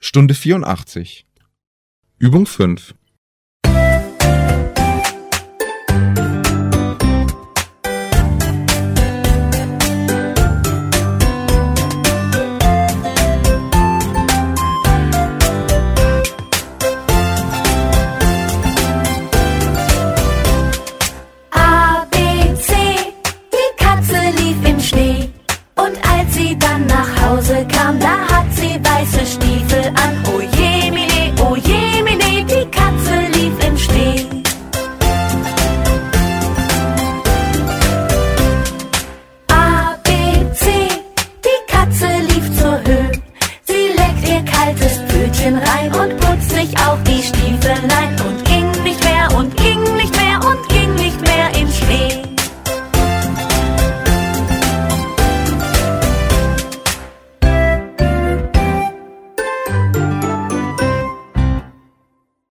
Stunde 84. Übung 5. A, B, C, die Katze lief im Schnee. Und als sie dann nach Hause kam, da hat sie weiße Stiefel an. Oh je, mine, die Katze lief im Schnee. A, B, C, die Katze lief zur Höhe. Sie leckt ihr kaltes Pfötchen rein und putzt sich auch die Stiefelein und